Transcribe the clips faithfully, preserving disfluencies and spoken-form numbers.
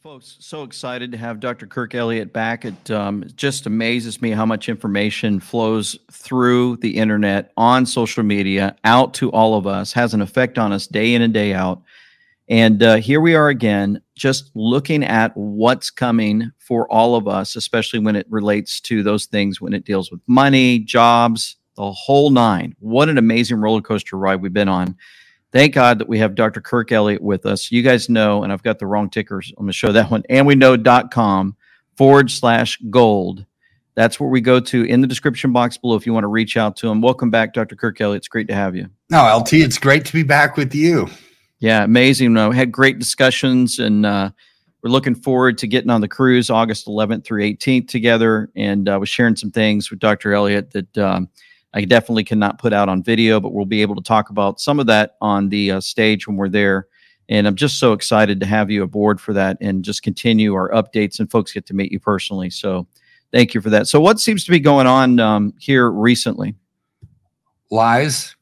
Folks, so excited to have Doctor Kirk Elliott back. It um, just amazes me how much information flows through the internet, on social media, out to all of us, has an effect on us day in and day out. And uh, here we are again, just looking at what's coming for all of us, especially when it relates to those things, when it deals with money, jobs, the whole nine. What an amazing roller coaster ride we've been on. Thank God that we have Doctor Kirk Elliott with us. You guys know, and I've got the wrong tickers. I'm going to show that one. And we know.com forward slash gold. That's where we go to in the description box below if you want to reach out to him. Welcome back, Doctor Kirk Elliott. It's great to have you. No, L T, it's great to be back with you. Yeah, amazing. We had great discussions, and uh, we're looking forward to getting on the cruise August eleventh through eighteenth together. And I uh, was sharing some things with Doctor Elliott that um, I definitely cannot put out on video, but we'll be able to talk about some of that on the uh, stage when we're there. And I'm just so excited to have you aboard for that and just continue our updates, and folks get to meet you personally. So thank you for that. So what seems to be going on um, here recently? Lies.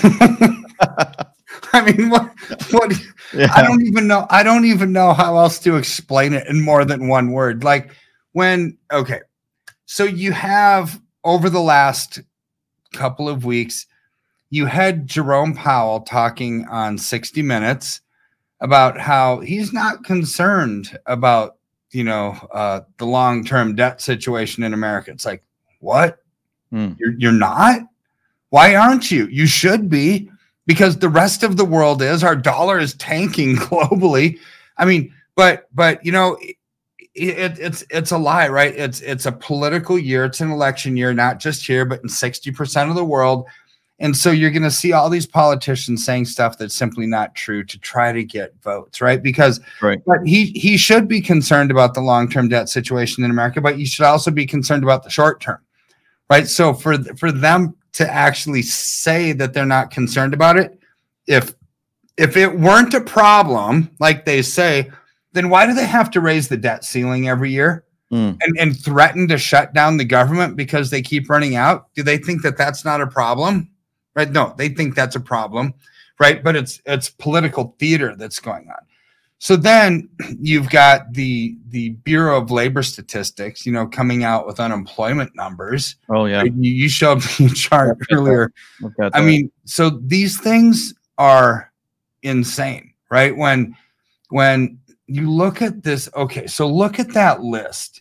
I mean, what, what, yeah. I don't even know. I don't even know how else to explain it in more than one word. Like when, okay. So you have over the last couple of weeks, you had Jerome Powell talking on sixty minutes about how he's not concerned about, you know, uh, the long-term debt situation in America. It's like, what? Hmm. You're, you're not? Why aren't you? You should be, because the rest of the world is. Our dollar is tanking globally. I mean, but, but, you know, it, it, it's, it's a lie, right? It's, it's a political year. It's an election year, not just here, but in sixty percent of the world. And so you're going to see all these politicians saying stuff that's simply not true to try to get votes, right? Because right. But he, he should be concerned about the long-term debt situation in America, but you should also be concerned about the short term, right? So for, for them to actually say that they're not concerned about it, if, if it weren't a problem, like they say, then why do they have to raise the debt ceiling every year mm. and, and threaten to shut down the government because they keep running out? Do they think that that's not a problem? Right? No, they think that's a problem, right? But it's it's political theater that's going on. So then you've got the the Bureau of Labor Statistics, you know, coming out with unemployment numbers. Oh yeah, you, you showed me a chart earlier. I mean, so these things are insane, right? When when you look at this, okay, so look at that list.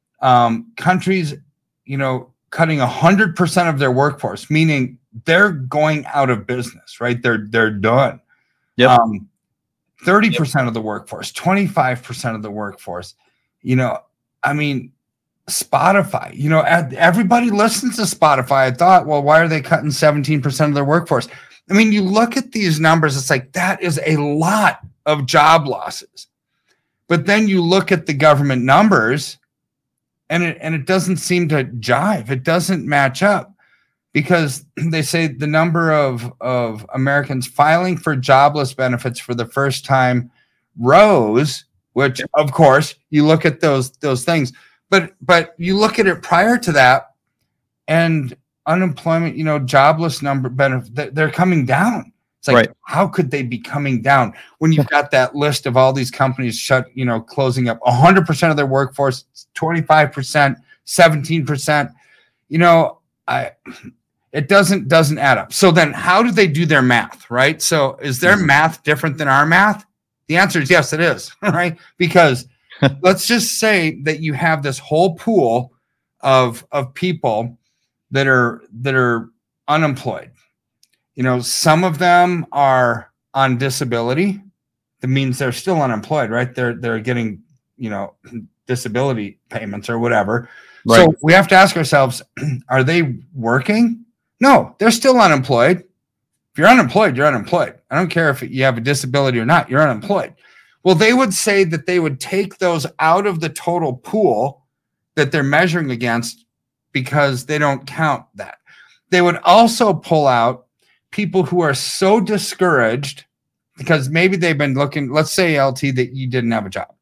Um, countries, you know, cutting a hundred percent of their workforce, meaning they're going out of business, right? They're they're done. Yep. Um, thirty percent yep. of the workforce, twenty-five percent of the workforce. You know, I mean, Spotify, you know, everybody listens to Spotify. I thought, well, why are they cutting seventeen percent of their workforce? I mean, you look at these numbers, it's like that is a lot of job losses. But then you look at the government numbers and it and it doesn't seem to jive. It doesn't match up. Because they say the number of, of Americans filing for jobless benefits for the first time rose, which of course you look at those those things, but but you look at it prior to that, and unemployment, you know, jobless number benefit, they're coming down. It's like, right. How could they be coming down when you've got that list of all these companies shut, you know, closing up one hundred percent of their workforce, twenty-five percent, seventeen percent, you know, I. It doesn't doesn't add up. So then how do they do their math, right? So is their mm-hmm. math different than our math? The answer is yes, it is, right? Because let's just say that you have this whole pool of, of people that are that are unemployed. You know, some of them are on disability. That means they're still unemployed, right? They're they're getting, you know, disability payments or whatever. Right. So we have to ask ourselves, are they working? No, they're still unemployed. If you're unemployed, you're unemployed. I don't care if you have a disability or not, you're unemployed. Well, they would say that they would take those out of the total pool that they're measuring against because they don't count that. They would also pull out people who are so discouraged because maybe they've been looking, let's say, L T, that you didn't have a job.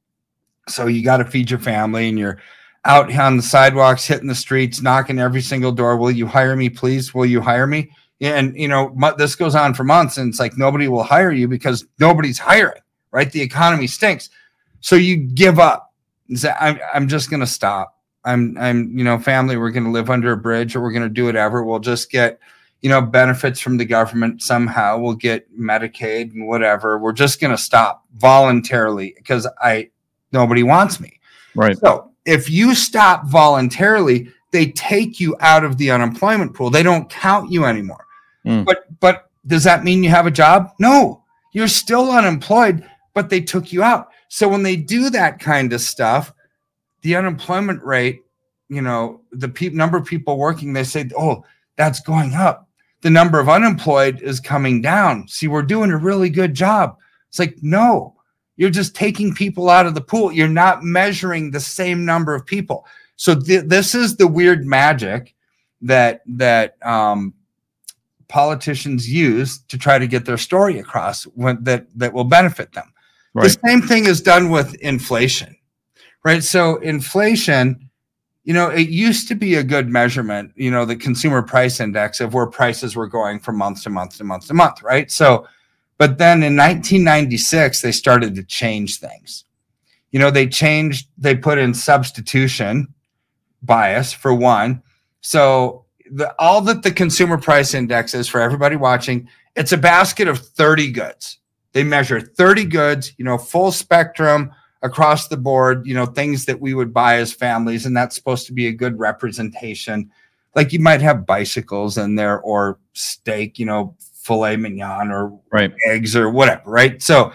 So you got to feed your family and you're out on the sidewalks, hitting the streets, knocking every single door. Will you hire me, please? Will you hire me? And, you know, this goes on for months and it's like nobody will hire you because nobody's hiring, right? The economy stinks. So you give up. Say, I'm, I'm just going to stop. I'm, I'm, you know, family, we're going to live under a bridge, or we're going to do whatever. We'll just get, you know, benefits from the government somehow. We'll get Medicaid and whatever. We're just going to stop voluntarily because I, nobody wants me. Right. So if you stop voluntarily, they take you out of the unemployment pool. They don't count you anymore. Mm. But, but does that mean you have a job? No, you're still unemployed, but they took you out. So when they do that kind of stuff, the unemployment rate, you know, the pe- number of people working, they say, oh, that's going up. The number of unemployed is coming down. See, we're doing a really good job. It's like, no, you're just taking people out of the pool. You're not measuring the same number of people. So th- this is the weird magic that, that um, politicians use to try to get their story across when, that, that will benefit them. Right. The same thing is done with inflation, right? So inflation, you know, it used to be a good measurement, you know, the consumer price index of where prices were going from month to month to month to month, right? So, but then in nineteen ninety-six, they started to change things. You know, they changed, they put in substitution bias for one. So the, all that the consumer price index is, for everybody watching, it's a basket of thirty goods. They measure thirty goods, you know, full spectrum across the board, you know, things that we would buy as families. And that's supposed to be a good representation. Like you might have bicycles in there, or steak, you know, filet mignon, or right. eggs, or whatever. Right. So,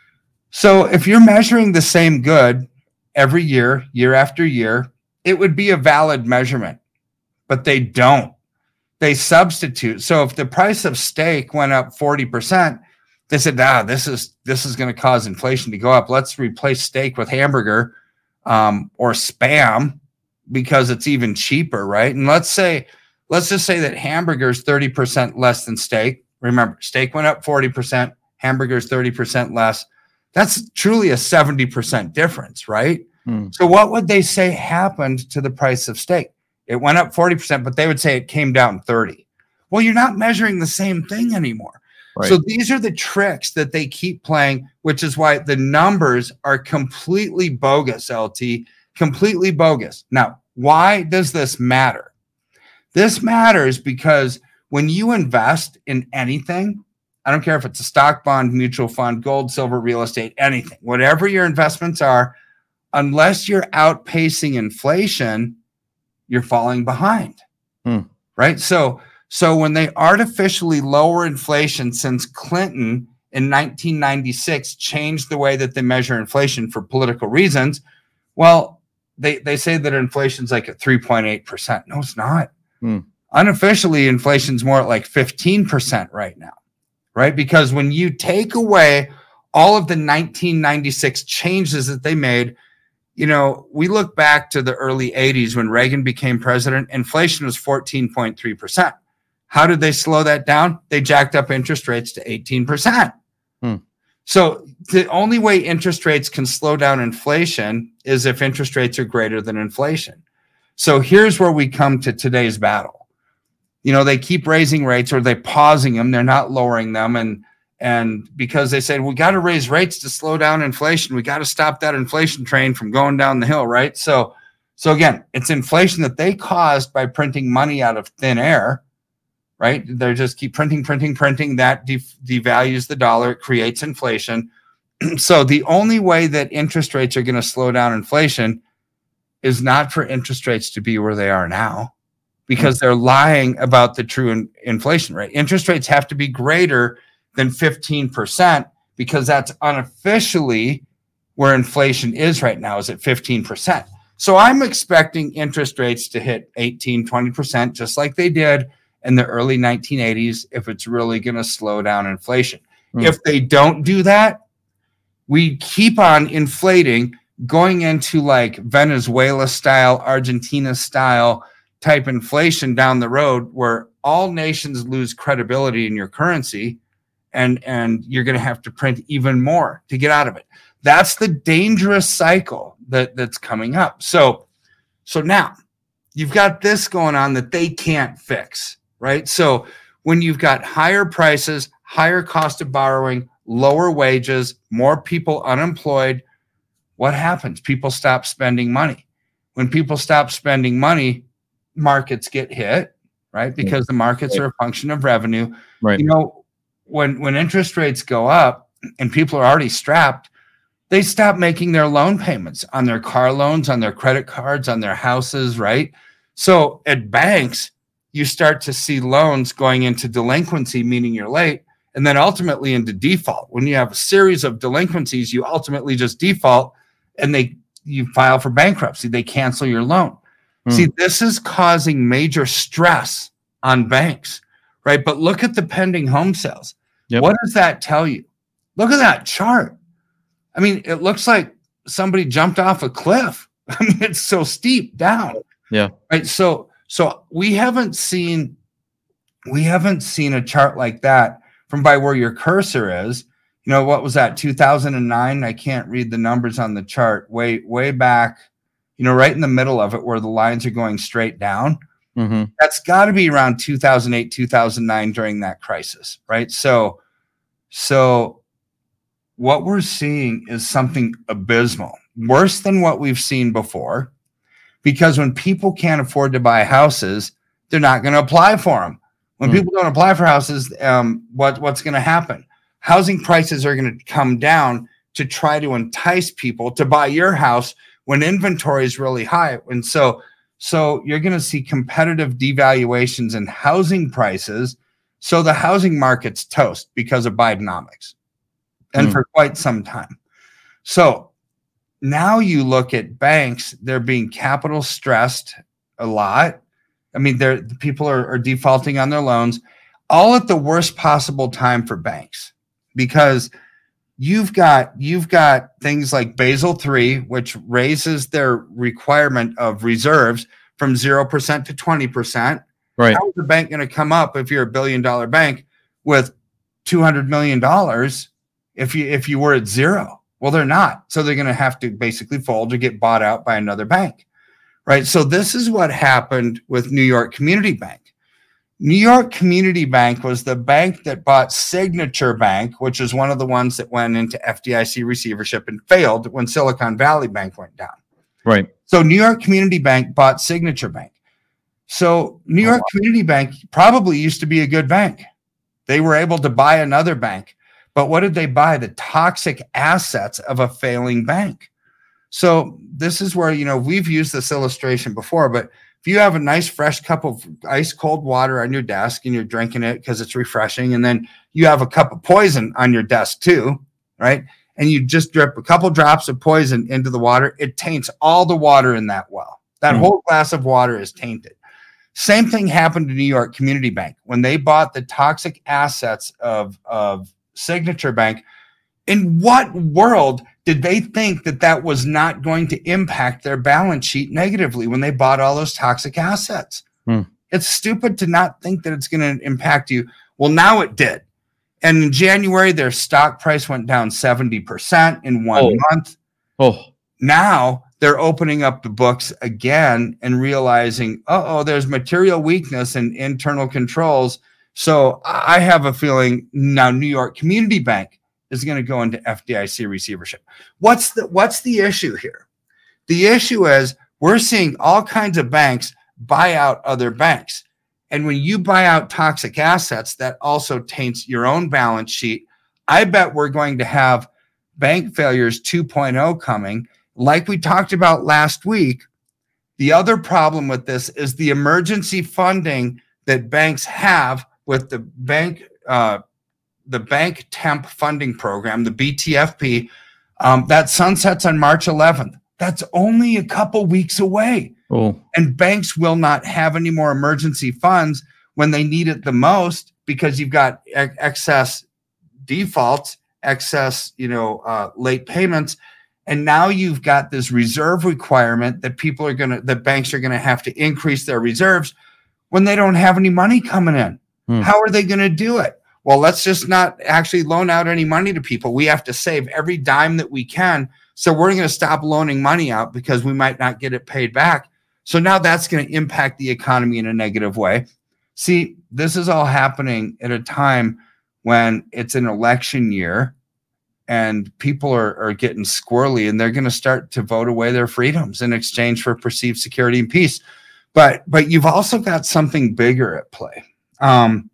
so if you're measuring the same good every year, year after year, it would be a valid measurement, but they don't. They substitute. So if the price of steak went up forty percent, they said, ah, this is this is going to cause inflation to go up. Let's replace steak with hamburger um, or Spam because it's even cheaper, right? And let's say, let's just say that hamburger is thirty percent less than steak. Remember, steak went up forty percent, hamburgers thirty percent less. That's truly a seventy percent difference, right? Hmm. So what would they say happened to the price of steak? It went up forty percent, but they would say it came down thirty. Well, you're not measuring the same thing anymore. Right. So these are the tricks that they keep playing, which is why the numbers are completely bogus, L T, completely bogus. Now, why does this matter? This matters because when you invest in anything, I don't care if it's a stock, bond, mutual fund, gold, silver, real estate, anything, whatever your investments are, unless you're outpacing inflation, you're falling behind, hmm. right? So So when they artificially lower inflation, since Clinton in nineteen ninety-six changed the way that they measure inflation for political reasons, well, they, they say that inflation's like at three point eight percent. No, it's not. Hmm. Unofficially, inflation's more at like fifteen percent right now, right? Because when you take away all of the nineteen ninety-six changes that they made, you know, we look back to the early eighties when Reagan became president, inflation was fourteen point three percent. How did they slow that down? They jacked up interest rates to eighteen percent. Hmm. So the only way interest rates can slow down inflation is if interest rates are greater than inflation. So here's where we come to today's battle. You know, they keep raising rates, or they're pausing them. They're not lowering them. And, and because they said, we got to raise rates to slow down inflation. We got to stop that inflation train from going down the hill, right? So, so again, it's inflation that they caused by printing money out of thin air. Right? They just keep printing, printing, printing. That de- devalues the dollar. It creates inflation. So the only way that interest rates are going to slow down inflation is not for interest rates to be where they are now, because they're lying about the true in- inflation rate. Interest rates have to be greater than fifteen percent, because that's unofficially where inflation is right now, is at fifteen percent. So I'm expecting interest rates to hit eighteen, twenty percent, just like they did in the early nineteen eighties, if it's really going to slow down inflation. Mm. If they don't do that, we keep on inflating, going into like Venezuela style, Argentina style type inflation down the road, where all nations lose credibility in your currency, and, and you're going to have to print even more to get out of it. That's the dangerous cycle that, that's coming up. So, so now you've got this going on that they can't fix. Right. So when you've got higher prices, higher cost of borrowing, lower wages, more people unemployed, what happens? People stop spending money. When people stop spending money, markets get hit, right? Because the markets are a function of revenue. Right. You know, when when interest rates go up and people are already strapped, they stop making their loan payments on their car loans, on their credit cards, on their houses, right? So at banks, you start to see loans going into delinquency, meaning you're late, and then ultimately into default. When you have a series of delinquencies, you ultimately just default and they you file for bankruptcy. They cancel your loan. Hmm. See, this is causing major stress on banks, right? But look at the pending home sales. Yep. What does that tell you? Look at that chart. I mean, it looks like somebody jumped off a cliff. I mean, it's so steep down. Yeah. Right. So, so we haven't seen, we haven't seen a chart like that from by where your cursor is. You know, what was that? two thousand nine. I can't read the numbers on the chart. Way, way back. You know, right in the middle of it, where the lines are going straight down. Mm-hmm. That's got to be around two thousand eight, two thousand nine during that crisis, right? So, so. What we're seeing is something abysmal, worse than what we've seen before, because when people can't afford to buy houses, they're not going to apply for them. When mm. people don't apply for houses, um, what, what's going to happen? Housing prices are going to come down to try to entice people to buy your house when inventory is really high. And so, so you're going to see competitive devaluations in housing prices. So the housing market's toast because of Bidenomics. And mm. for quite some time. So now you look at banks, they're being capital stressed a lot. I mean, they're, the people are, are defaulting on their loans, all at the worst possible time for banks, because you've got you've got things like Basel three, which raises their requirement of reserves from zero percent to twenty percent. Right. How is the bank going to come up if you're a billion dollar bank with two hundred million dollars? If you if you were at zero? Well, they're not. So they're going to have to basically fold or get bought out by another bank, right? So this is what happened with New York Community Bank. New York Community Bank was the bank that bought Signature Bank, which is one of the ones that went into F D I C receivership and failed when Silicon Valley Bank went down. Right. So New York Community Bank bought Signature Bank. So New York oh, wow. Community Bank probably used to be a good bank. They were able to buy another bank. But what did they buy? The toxic assets of a failing bank. So this is where, you know, we've used this illustration before, but if you have a nice fresh cup of ice cold water on your desk and you're drinking it because it's refreshing, and then you have a cup of poison on your desk too, right? And you just drip a couple drops of poison into the water, it taints all the water in that well. That mm-hmm. whole glass of water is tainted. Same thing happened to New York Community Bank. When they bought the toxic assets of, of Signature Bank, in what world did they think that that was not going to impact their balance sheet negatively when they bought all those toxic assets? Hmm. It's stupid to not think that it's going to impact you. Well, now it did. And in January, their stock price went down seventy percent in one oh. month. Oh, now they're opening up the books again and realizing, uh-oh, there's material weakness and internal controls. So I have a feeling now New York Community Bank is going to go into F D I C receivership. What's the what's the issue here? The issue is we're seeing all kinds of banks buy out other banks. And when you buy out toxic assets, that also taints your own balance sheet. I bet we're going to have bank failures two point oh coming. Like we talked about last week, the other problem with this is the emergency funding that banks have with the bank, uh, the bank temp funding program, the B T F P, um, that sunsets on March eleventh. That's only a couple weeks away. Oh. And banks will not have any more emergency funds when they need it the most, because you've got ex excess defaults, excess, you know, uh, late payments. And now you've got this reserve requirement that people are going to, that banks are going to have to increase their reserves when they don't have any money coming in. Hmm. How are they going to do it? Well, let's just not actually loan out any money to people. We have to save every dime that we can. So we're going to stop loaning money out because we might not get it paid back. So now that's going to impact the economy in a negative way. See, this is all happening at a time when it's an election year. and people are, are getting squirrely, and they're going to start to vote away their freedoms in exchange for perceived security and peace. But but you've also got something bigger at play. Um,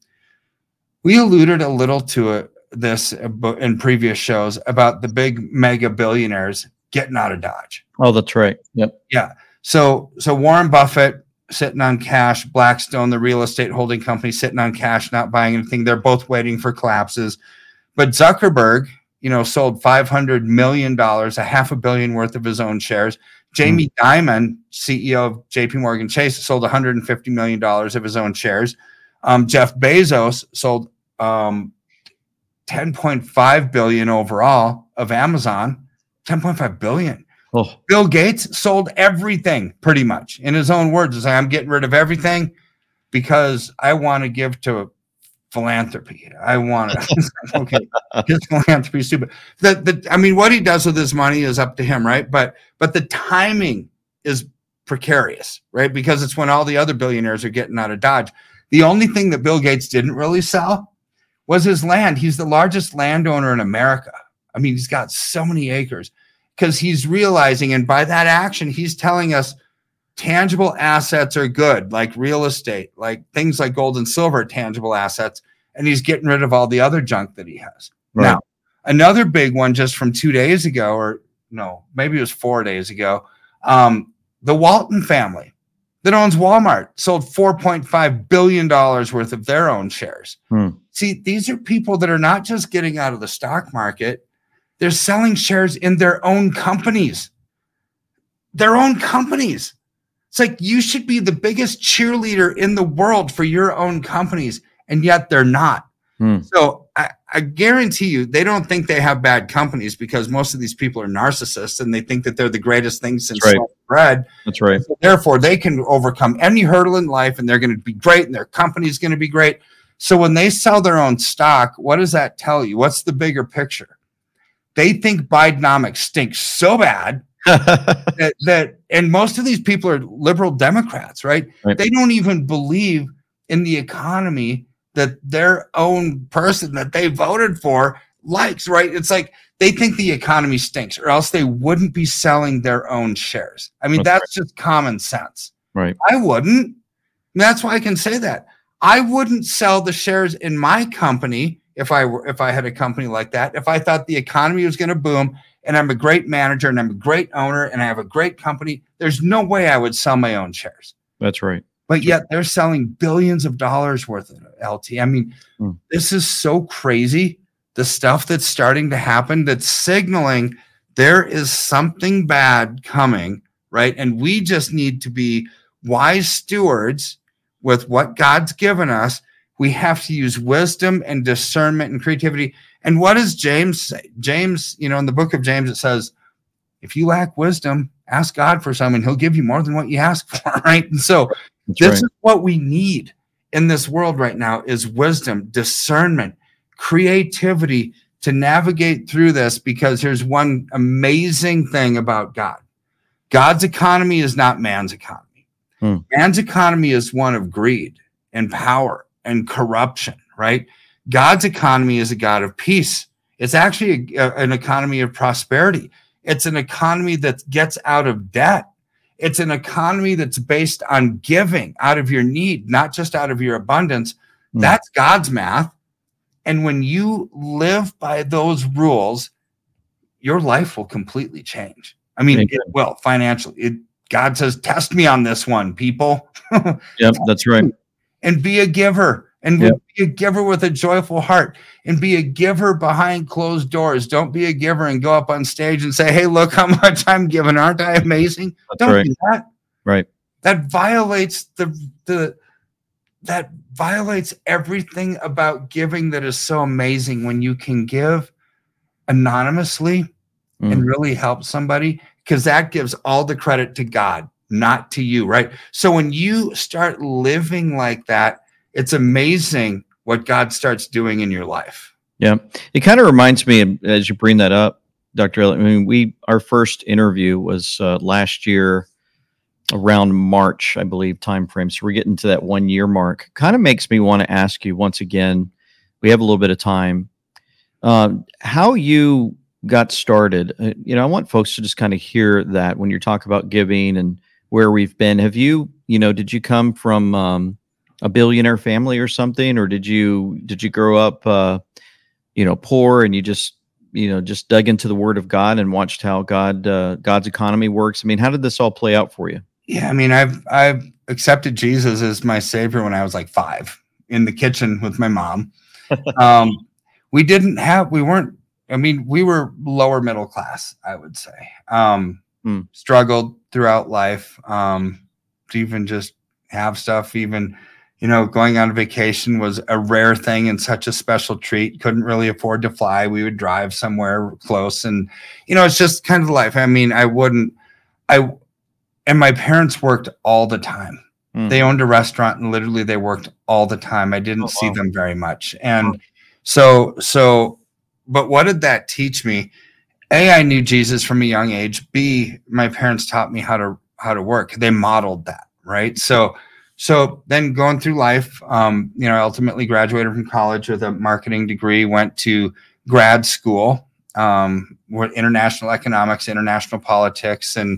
we alluded a little to it, this in previous shows about the big mega billionaires getting out of Dodge. Oh, that's right. Yep. Yeah. So so Warren Buffett sitting on cash, Blackstone, the real estate holding company, sitting on cash, not buying anything. They're both waiting for collapses. But Zuckerberg, you know, sold five hundred million dollars, a half a billion worth of his own shares. Jamie mm. Dimon, C E O of J P Morgan Chase, sold one hundred fifty million dollars of his own shares. Um, Jeff Bezos sold um, ten point five billion dollars overall of Amazon, ten point five billion dollars. Oh. Bill Gates sold everything pretty much. In his own words, is I'm getting rid of everything because I want to give to philanthropy. I want to, okay, his philanthropy is stupid. The, the, I mean, what he does with his money is up to him, right? But, but the timing is precarious, right? Because it's when all the other billionaires are getting out of Dodge. The only thing that Bill Gates didn't really sell was his land. He's the largest landowner in America. I mean, he's got so many acres. Because he's realizing, and by that action, he's telling us tangible assets are good, like real estate, like things like gold and silver, tangible assets, and he's getting rid of all the other junk that he has. Right. Now, another big one just from two days ago, or no, maybe it was four days ago, um, the Walton family that owns Walmart sold four point five billion dollars worth of their own shares. Hmm. See, these are people that are not just getting out of the stock market, they're selling shares in their own companies, their own companies. It's like you should be the biggest cheerleader in the world for your own companies, and yet they're not. Hmm. So I, I guarantee you they don't think they have bad companies because most of these people are narcissists and they think that they're the greatest thing since That's right. bread. That's right. So therefore, they can overcome any hurdle in life and they're going to be great and their company's going to be great. So when they sell their own stock, what does that tell you? What's the bigger picture? They think Bidenomics stinks so bad that, that, and most of these people are liberal Democrats, right? right? They don't even believe in the economy that their own person that they voted for likes, right? It's like they think the economy stinks or else they wouldn't be selling their own shares. I mean, that's, that's right. just common sense. Right. I wouldn't. And that's why I can say that. I wouldn't sell the shares in my company if I were, if I had a company like that, if I thought the economy was going to boom and I'm a great manager and I'm a great owner and I have a great company, there's no way I would sell my own shares. That's right. But yet they're selling billions of dollars worth of L T. I mean, hmm. this is so crazy. The stuff that's starting to happen that's signaling there is something bad coming, right? And we just need to be wise stewards with what God's given us. We have to use wisdom and discernment and creativity. And what does James say? James, you know, in the book of James, it says, if you lack wisdom, ask God for some and he'll give you more than what you ask for, right? And so That's this right. is what we need in this world right now is wisdom, discernment, creativity to navigate through this, because here's one amazing thing about God. God's economy is not man's economy. Hmm. Man's economy is one of greed and power and corruption, right? God's economy is a God of peace. It's actually a, a, an economy of prosperity. It's an economy that gets out of debt. It's an economy that's based on giving out of your need, not just out of your abundance. Mm. That's God's math. And when you live by those rules, your life will completely change. I mean, it will financially. It, God says, test me on this one, people. Yep, that's right. And be a giver, and yep. be a giver with a joyful heart, and be a giver behind closed doors. Don't be a giver and go up on stage and say, hey, look how much I'm giving. Aren't I amazing? That's Don't right. do that. Right. That violates the, the, that violates everything about giving that is so amazing when you can give anonymously mm. and really help somebody, because that gives all the credit to God, not to you, right? So when you start living like that, it's amazing what God starts doing in your life. Yeah. It kind of reminds me, as you bring that up, Doctor Elliott, I mean, we, our first interview was uh, last year around March, I believe, timeframe. So we're getting to that one year mark. Kind of makes me want to ask you once again, we have a little bit of time, uh, how you got started, uh, you know, I want folks to just kind of hear that when you're talking about giving and where we've been. Have you, you know, did you come from um, a billionaire family or something, or did you did you grow up, uh, you know, poor and you just you know just dug into the Word of God and watched how God uh, God's economy works? I mean, how did this all play out for you? Yeah, I mean, I've I've accepted Jesus as my savior when I was like five in the kitchen with my mom. Um, we didn't have, we weren't, I mean, we were lower middle class, I would say. Um, Hmm. Struggled throughout life um, to even just have stuff. Even, you know, going on vacation was a rare thing and such a special treat. Couldn't really afford to fly. We would drive somewhere close, and you know, it's just kind of life. I mean, I wouldn't, I, and my parents worked all the time. Hmm. They owned a restaurant and literally they worked all the time. I didn't Oh, see wow. them very much. And so, so, but what did that teach me? A, I knew Jesus from a young age. B, my parents taught me how to, how to work. They modeled that. Right. So, so then going through life, um, you know, I ultimately graduated from college with a marketing degree, went to grad school, um, with international economics, international politics. And,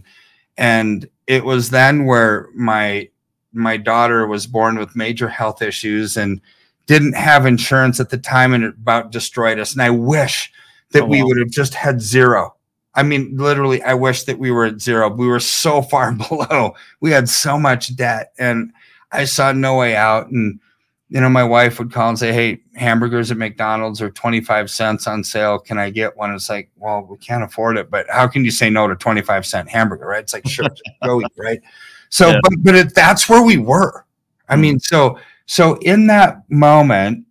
and it was then where my, my daughter was born with major health issues and didn't have insurance at the time, and it about destroyed us. And I wish that Oh, we wow. would have just had zero. I mean, literally, I wish that we were at zero. We were so far below. We had so much debt, and I saw no way out. And, you know, my wife would call and say, hey, hamburgers at McDonald's are twenty-five cents on sale. Can I get one? It's like, well, we can't afford it, but how can you say no to twenty-five cent hamburger, right? It's like, sure, just go eat, right? So, Yeah. but, but it, that's where we were. I Mm. mean, so, so in that moment,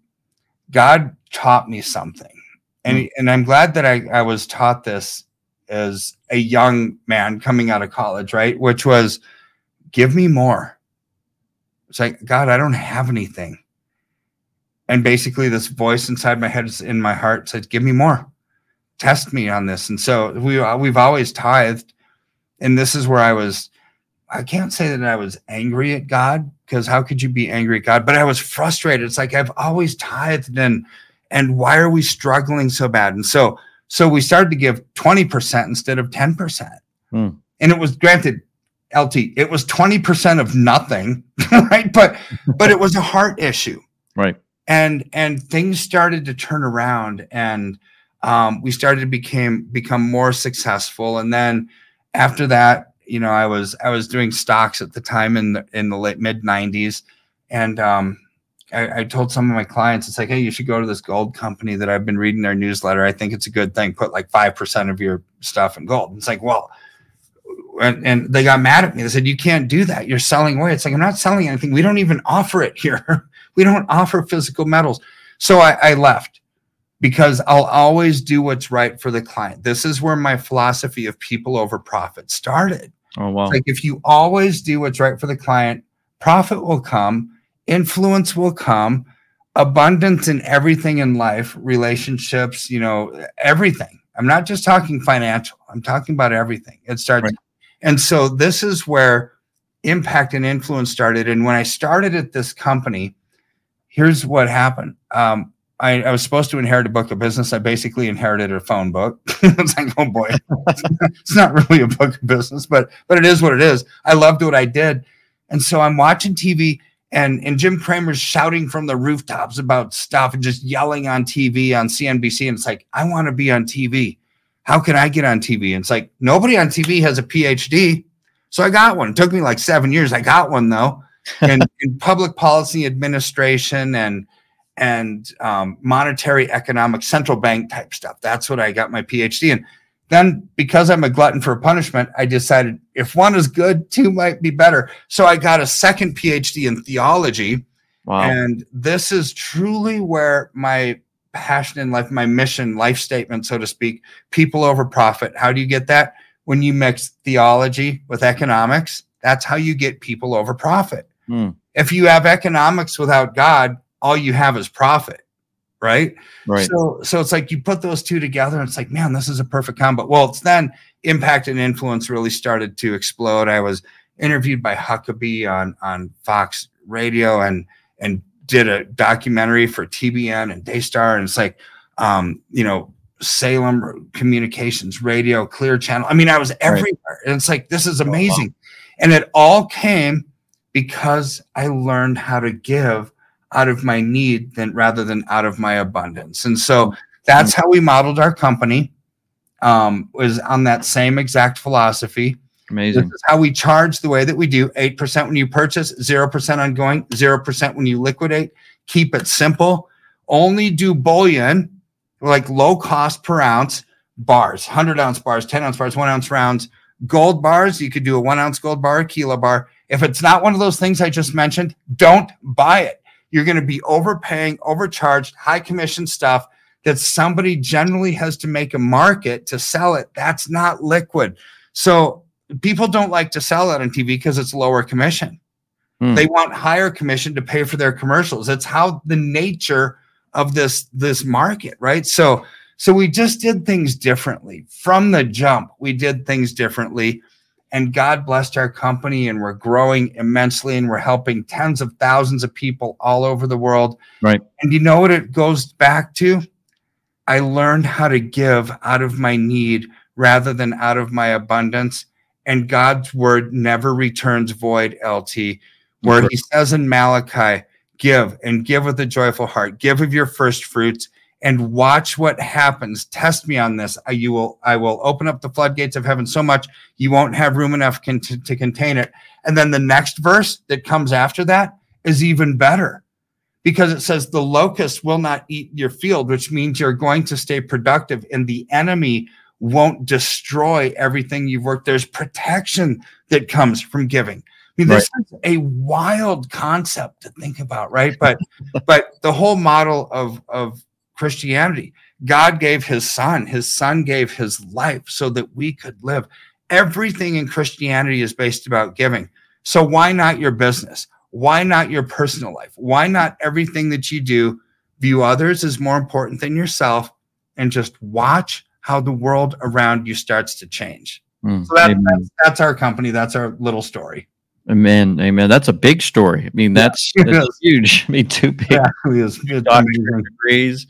God taught me something. And, Mm. and I'm glad that I, I was taught this as a young man coming out of college, right? Which was, give me more. It's like, God, I don't have anything. And basically this voice inside my head, in my heart, said, give me more. Test me on this. And so we, we've always tithed. And this is where I was, I can't say that I was angry at God, because how could you be angry at God? But I was frustrated. It's like, I've always tithed, and, and why are we struggling so bad? And so, so we started to give twenty percent instead of ten percent. Mm. And it was, granted, L T, it was twenty percent of nothing, right? But, but it was a heart issue. Right. And, and things started to turn around, and um, we started to became, become more successful. And then after that, you know, I was, I was doing stocks at the time in the, in the late mid nineties. And um, I, I told some of my clients, it's like, hey, you should go to this gold company that I've been reading their newsletter. I think it's a good thing. Put like five percent of your stuff in gold. And it's like, well, and, and they got mad at me. They said, you can't do that. You're selling away. It's like, I'm not selling anything. We don't even offer it here. We don't offer physical metals. So I, I left, because I'll always do what's right for the client. This is where my philosophy of people over profit started. Oh, wow. It's like, if you always do what's right for the client, profit will come, influence will come, abundance in everything in life, relationships, you know, everything. I'm not just talking financial. I'm talking about everything. It starts. Right. And so this is where impact and influence started. And when I started at this company, here's what happened. Um, I, I was supposed to inherit a book of business. I basically inherited a phone book. It's like, oh boy, it's not really a book of business, but but it is what it is. I loved what I did. And so I'm watching T V, and, and Jim Cramer's shouting from the rooftops about stuff and just yelling on T V on C N B C. And it's like, I want to be on T V. How can I get on T V? And it's like, nobody on T V has a P H D. So I got one. It took me like seven years. I got one though. And in public policy administration and and um, monetary economic central bank type stuff. That's what I got my P H D in. Then, because I'm a glutton for punishment, I decided if one is good, two might be better. So I got a second P H D in theology. Wow. And this is truly where my passion in life, my mission, life statement, so to speak, people over profit. How do you get that? When you mix theology with economics, that's how you get people over profit. Mm. If you have economics without God, all you have is profit, right? Right. So, so it's like you put those two together, and it's like, man, this is a perfect combo. Well, it's then impact and influence really started to explode. I was interviewed by Huckabee on on Fox Radio, and and did a documentary for T B N and Daystar, and it's like, um, you know, Salem Communications, radio, Clear Channel. I mean, I was everywhere. Right. And it's like, this is amazing. Oh, wow. And it all came because I learned how to give out of my need than rather than out of my abundance. And so that's how we modeled our company, um, was on that same exact philosophy. Amazing. This is how we charge the way that we do. eight percent when you purchase, zero percent ongoing, zero percent when you liquidate. Keep it simple. Only do bullion, like low cost per ounce bars, one hundred ounce bars, ten ounce bars, one ounce rounds. Gold bars, you could do a one ounce gold bar, a kilo bar. If it's not one of those things I just mentioned, don't buy it. You're going to be overpaying, overcharged, high commission stuff that somebody generally has to make a market to sell it. That's not liquid. So people don't like to sell that on T V because it's lower commission. Hmm. They want higher commission to pay for their commercials. It's how the nature of this, this market, right? So, so we just did things differently from the jump. We did things differently, and God blessed our company, and we're growing immensely, and we're helping tens of thousands of people all over the world. Right. And you know what it goes back to? I learned how to give out of my need rather than out of my abundance. And God's word never returns void, L T, where he says in Malachi, give and give with a joyful heart, give of your first fruits and watch what happens. Test me on this. I, you will, I will open up the floodgates of heaven so much you won't have room enough con- to, to contain it. And then the next verse that comes after that is even better, because it says the locust will not eat your field, which means you're going to stay productive and the enemy won't destroy everything you've worked. There's protection that comes from giving. I mean, this right. is a wild concept to think about, right? But but the whole model of, of Christianity, God gave his son, his son gave his life so that we could live. Everything in Christianity is based about giving. So why not your business? Why not your personal life? Why not everything that you do view others as more important than yourself and just watch how the world around you starts to change? Mm, so that, that's, that's our company. That's our little story. Amen. Amen. That's a big story. I mean, that's, yeah, that's huge. I mean, two big yeah, degrees,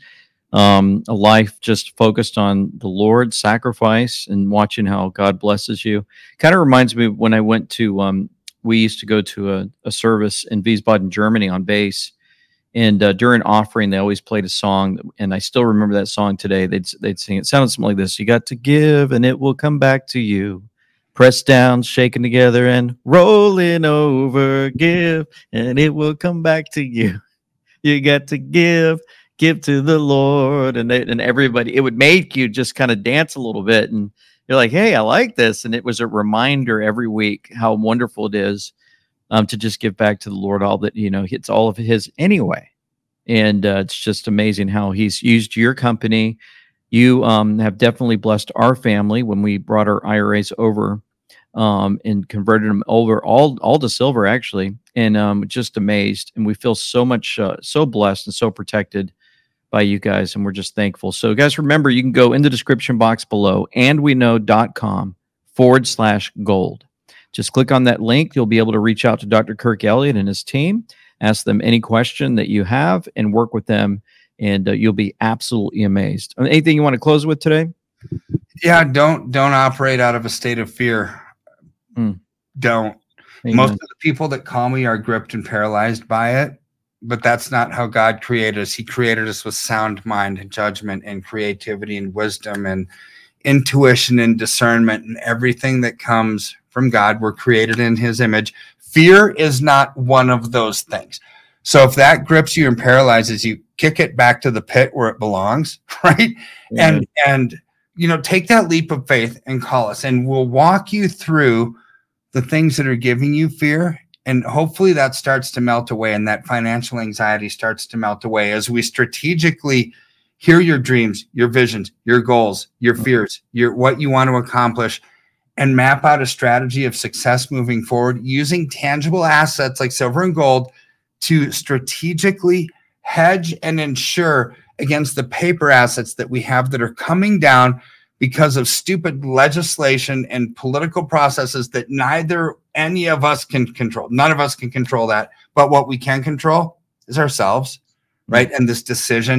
um, a life just focused on the Lord, sacrifice, and watching how God blesses you. Kind of reminds me of when I went to, um, we used to go to a, a service in Wiesbaden, Germany on bass. And uh, during offering, they always played a song, and I still remember that song today. They'd they'd sing it. It sounded something like this: "You got to give, and it will come back to you. Pressed down, shaken together, and rolling over. Give, and it will come back to you. You got to give, give to the Lord." And they, and everybody, it would make you just kind of dance a little bit, and you're like, "Hey, I like this." And it was a reminder every week how wonderful it is. Um, to just give back to the Lord all that, you know, it's all of his anyway. And uh, it's just amazing how he's used your company. You um, have definitely blessed our family when we brought our I R As over um, and converted them over all, all to silver, actually. And um, just amazed. And we feel so much, uh, so blessed and so protected by you guys. And we're just thankful. So guys, remember, you can go in the description box below, andweknow.com forward slash gold. Just click on that link. You'll be able to reach out to Doctor Kirk Elliott and his team, ask them any question that you have, and work with them, and uh, you'll be absolutely amazed. Anything you want to close with today? Yeah, don't don't operate out of a state of fear. Mm. Don't. Amen. Most of the people that call me are gripped and paralyzed by it, but that's not how God created us. He created us with sound mind and judgment and creativity and wisdom and intuition and discernment and everything that comes from God. We're created in his image. Fear is not one of those things. So if that grips you and paralyzes you, kick it back to the pit where it belongs, right? Mm-hmm. And, and, you know, take that leap of faith and call us, and we'll walk you through the things that are giving you fear. And hopefully that starts to melt away, and that financial anxiety starts to melt away as we strategically hear your dreams, your visions, your goals, your fears, your what you want to accomplish, and map out a strategy of success moving forward using tangible assets like silver and gold to strategically hedge and ensure against the paper assets that we have that are coming down because of stupid legislation and political processes that neither any of us can control. None of us can control that. But what we can control is ourselves, right? And this decision.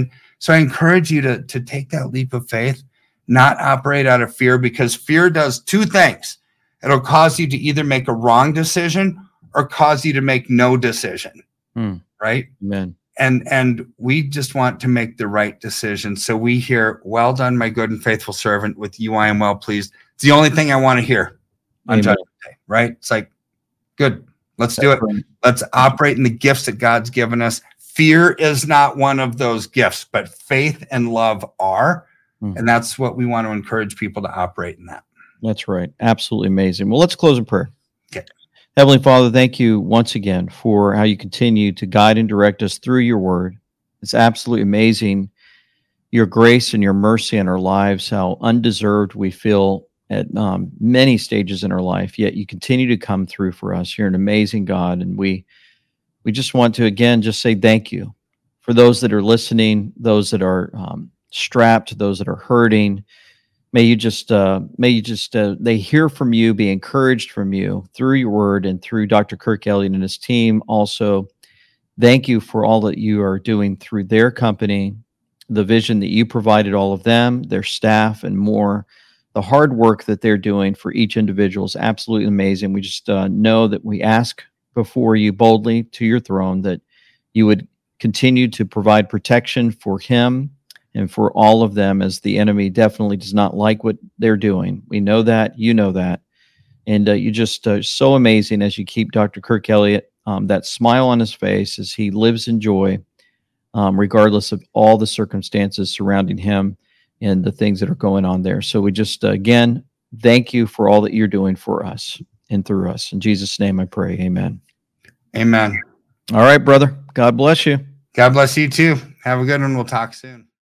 So I encourage you to, to take that leap of faith, not operate out of fear, because fear does two things. It'll cause you to either make a wrong decision or cause you to make no decision. Hmm. Right? Amen. And, and we just want to make the right decision. So we hear, well done, my good and faithful servant. With you, I am well pleased. It's the only thing I want to hear on Judgment Day, right? It's like, good, let's do it. Right. Let's operate in the gifts that God's given us. Fear is not one of those gifts, but faith and love are. Mm-hmm. And that's what we want to encourage people to operate in that. That's right. Absolutely amazing. Well, let's close in prayer. Okay. Heavenly Father, thank you once again for how you continue to guide and direct us through your word. It's absolutely amazing, your grace and your mercy in our lives, how undeserved we feel at um, many stages in our life, yet you continue to come through for us. You're an amazing God, and we we just want to, again, just say thank you for those that are listening, those that are um, strapped, those that are hurting. May you just, uh, may you just, uh, they hear from you, be encouraged from you through your word and through Doctor Kirk Elliott and his team. Also, thank you for all that you are doing through their company, the vision that you provided all of them, their staff, and more. The hard work that they're doing for each individual is absolutely amazing. We just uh, know that we ask before you boldly to your throne that you would continue to provide protection for him and for all of them, as the enemy definitely does not like what they're doing. We know that, you know that. And uh, you just uh, so amazing as you keep Doctor Kirk Elliott, um, that smile on his face as he lives in joy, um, regardless of all the circumstances surrounding him and the things that are going on there. So we just, uh, again, thank you for all that you're doing for us and through us. In Jesus' name I pray, amen. Amen. All right, brother. God bless you. God bless you too. Have a good one. We'll talk soon.